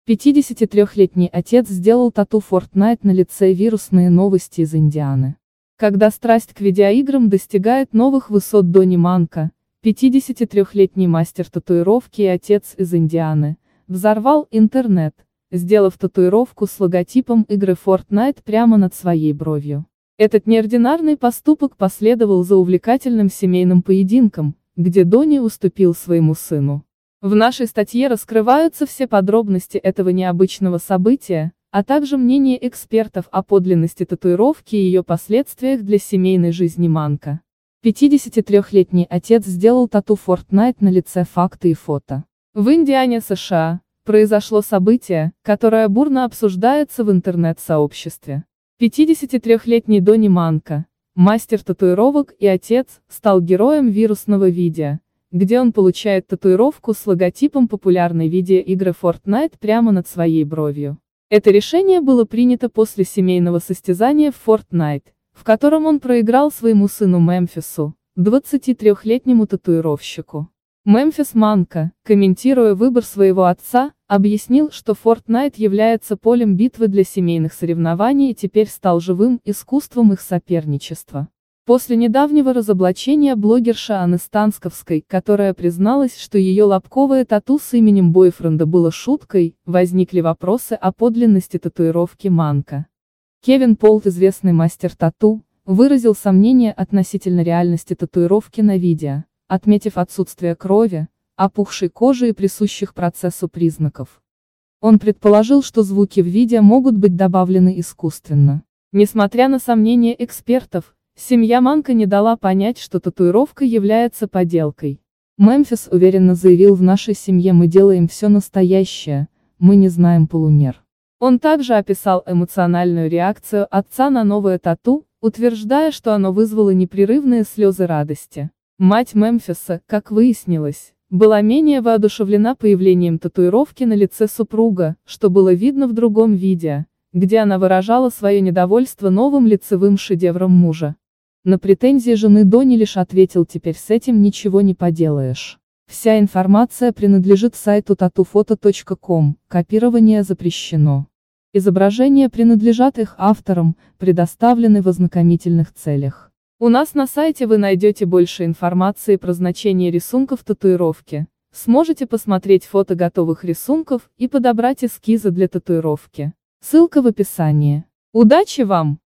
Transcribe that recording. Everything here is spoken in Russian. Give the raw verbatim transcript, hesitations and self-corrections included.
пятидесятитрёхлетний отец сделал тату Fortnite на лице. Вирусные новости из Индианы. Когда страсть к видеоиграм достигает новых высот, Дони Манка, пятидесятитрёхлетний мастер татуировки и отец из Индианы, взорвал интернет, сделав татуировку с логотипом игры Fortnite прямо над своей бровью. Этот неординарный поступок последовал за увлекательным семейным поединком, где Дони уступил своему сыну. В нашей статье раскрываются все подробности этого необычного события, а также мнение экспертов о подлинности татуировки и ее последствиях для семейной жизни Манка. пятидесятитрёхлетний отец сделал тату Fortnite на лице. Факты и фото. В Индиане, США, произошло событие, которое бурно обсуждается в интернет-сообществе. пятидесятитрёхлетний Дони Манка, мастер татуировок и отец, стал героем вирусного видео, где он получает татуировку с логотипом популярной видеоигры Fortnite прямо над своей бровью. Это решение было принято после семейного состязания в Fortnite, в котором он проиграл своему сыну Мемфису, двадцатитрёхлетнему татуировщику. Мемфис Манка, комментируя выбор своего отца, объяснил, что Fortnite является полем битвы для семейных соревнований и теперь стал живым искусством их соперничества. После недавнего разоблачения блогерши Анны Станковской, которая призналась, что ее лобковое тату с именем бойфренда было шуткой, возникли вопросы о подлинности татуировки Манка. Кевин Полт, известный мастер тату, выразил сомнения относительно реальности татуировки на видео, отметив отсутствие крови, опухшей кожи и присущих процессу признаков. Он предположил, что звуки в видео могут быть добавлены искусственно. Несмотря на сомнения экспертов, семья Манка не дала понять, что татуировка является подделкой. Мемфис уверенно заявил: «В нашей семье мы делаем все настоящее, мы не знаем полумер». Он также описал эмоциональную реакцию отца на новое тату, утверждая, что оно вызвало непрерывные слезы радости. Мать Мемфиса, как выяснилось, была менее воодушевлена появлением татуировки на лице супруга, что было видно в другом видео, где она выражала свое недовольство новым лицевым шедевром мужа. На претензии жены Дони лишь ответил: «Теперь с этим ничего не поделаешь». Вся информация принадлежит сайту татуфото точка ком, копирование запрещено. Изображения принадлежат их авторам, предоставлены в ознакомительных целях. У нас на сайте вы найдете больше информации про значение рисунков татуировки, сможете посмотреть фото готовых рисунков и подобрать эскизы для татуировки. Ссылка в описании. Удачи вам!